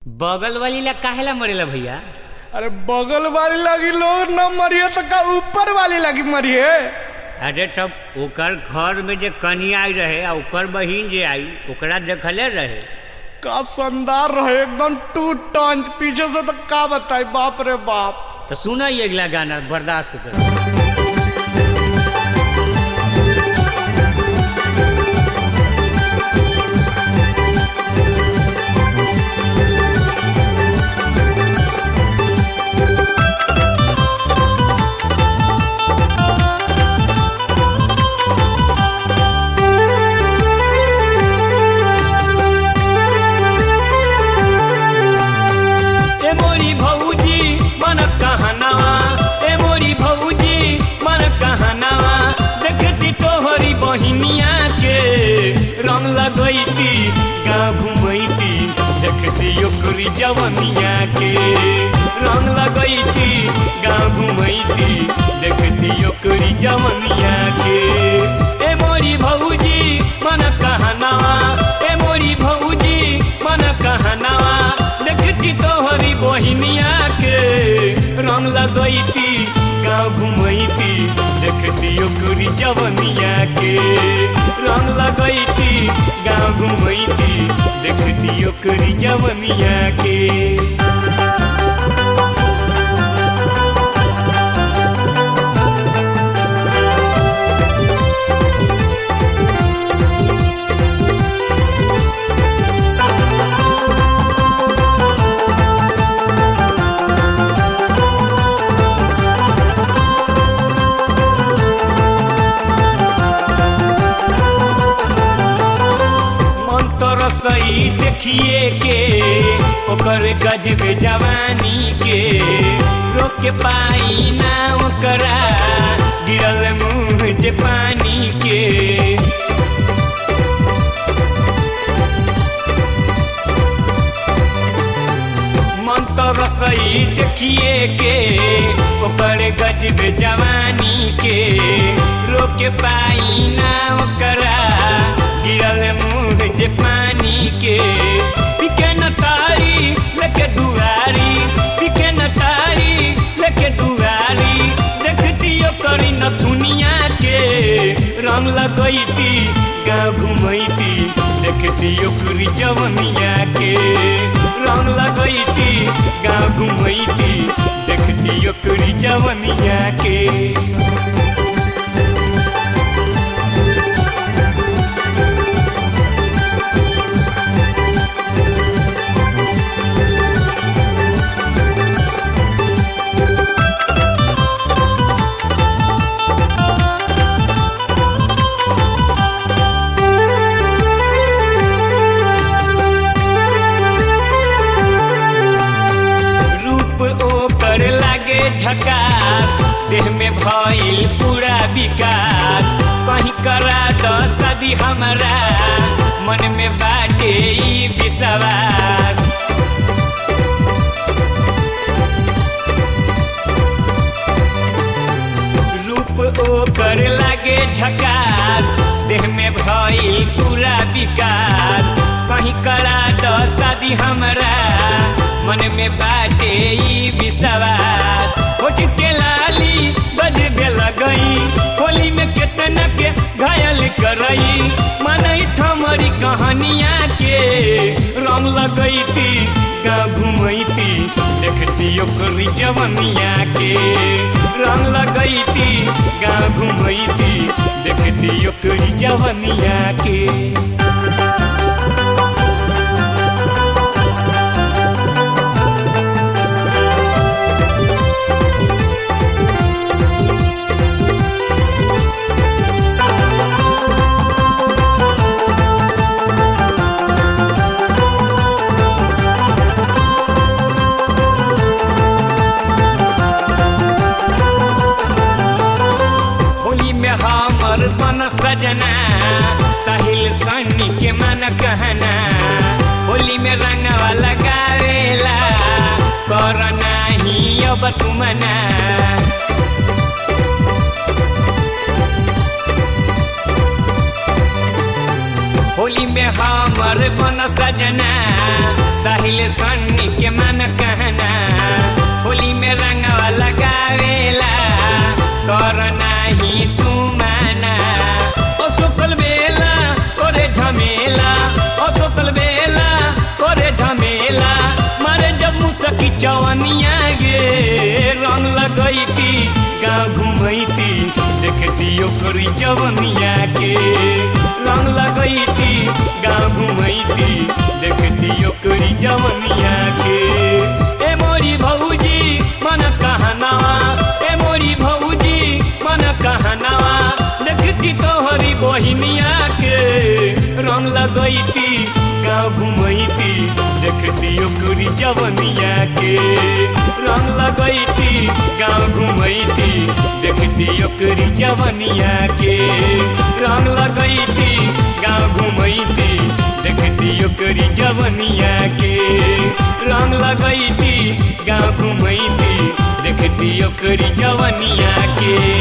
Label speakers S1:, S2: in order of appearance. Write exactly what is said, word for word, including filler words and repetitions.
S1: बगल वाली ला काहेला मरेला भैया?
S2: अरे बगल वाली लगी लोग न मरिए तो का ऊपर वाली लगी मरिए।
S1: अरे तब ओकर घर में जे कन्या आई रहे आ ओकर बहिन जे आई ओकरा देखले रहे
S2: का शानदार रहे, एकदम टू टंच पीछे से तो का बताई, बाप रे बाप।
S1: तो सुना ये अगला गाना बर्दाश्त कर।
S3: जवनिया के रंग लगैती गाँव घुमैती देखती ओकरी जवनिया के। ए मोरी भौजी मन कहनावा, ए मोरी भौजी मन कहनावा देखती तोहरी बहिनिया के रंग लगैती गाँव घुमैती देखती ओकरी जवनिया के। रंग लगैती गाँव घुमैती देखती ओकरी जवनिया के। सही देखिए के ओकर गजब जवानी के रोक के पाई ना ओकरा गिरल मुँह जे पानी के। मन तो रसई देखिए के ओकर गजब जवानी के रोक के पाई ना ओकरा गिरल मुँह जे पानी के। पिके न तारी लेके दुआरी, पिके न तारी लेके दुआरी देखती ओकरी न दुनिया के रंग लगैती गाँव घुमैती देखती ओकरी जवनिया के। रंग लगैती गाँव घुमैती देखती ओकरी जवनिया के। झकास देह में भइल पूरा विकास कहीं करा दो शादी हमारा मन में बाटे ई विश्वास। रूप ओकर लागे झकास देह में भइल पूरा विकास कहीं करा दो शादी हमारा मन में बाटे ई विश्वास। होठ के लाली बजबे लगई होली में केतना के घायल करई मनई थमरी कहानिया के। रंग लगैती गाँव घुमैती देखती ओकरी जवनिया के। रंग लगैती गाँव घुमैती देखती ओकरी जवनिया के। सजना साहिल सन्नी के मन कहना होली में रंगवा लगावेला कर नाही अब तू मना। होली में हमर बन सजना साहिल सन्नी के मन कहना होली में रंगवा लगावेला कर नाही तू माना ओ सुकल बेला करे झमेला ओ सुकल बेला करे झमेला मारे जब मुसकी चवनिया गे रंग लगैती गाँव घुमैती देखती ओकरी जवनिया के रंग लगैती गाँव घुमैती देखती ओकरी जवनिया के ए मोरी भौजी मन कहनावा ए मोरी भौजी मन कहनावा देखती तोहरी बहिनिया के रंग लगैती गाँव घुमैती देखती ओकरी जवनिया के रंग लगैती गाँव घुमैती देखती ओकरी जवनिया के रंग लगैती गाँव घुमैती देखती ओकरी जवनिया के रंग लगैती गाँव घुमैती देखती ओकरी जवनिया के।